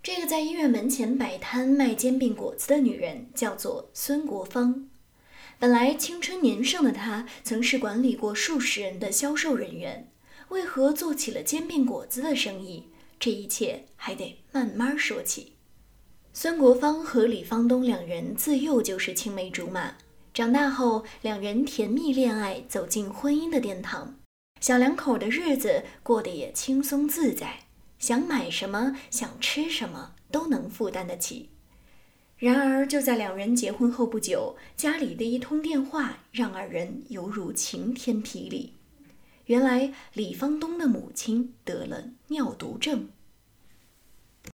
这个在医院门前摆摊卖煎饼果子的女人叫做孙国芳。本来青春年盛的她曾是管理过数十人的销售人员，为何做起了煎饼果子的生意？这一切还得慢慢说起。孙国芳和李方东两人自幼就是青梅竹马，长大后两人甜蜜恋爱，走进婚姻的殿堂。小两口的日子过得也轻松自在，想买什么想吃什么都能负担得起。然而就在两人结婚后不久，家里的一通电话让二人犹如晴天霹雳。原来李方东的母亲得了尿毒症。